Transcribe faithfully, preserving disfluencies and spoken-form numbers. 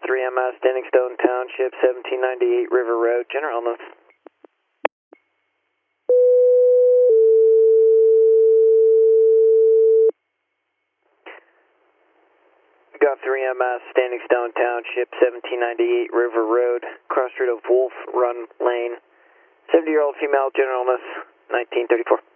three M S, Standing Stone Township, seventeen ninety-eight River Road, general illness. Got three M S, Standing Stone Township, seventeen ninety-eight River Road, cross street of Wolf Run Lane. seventy-year-old female, general illness, nineteen thirty-four.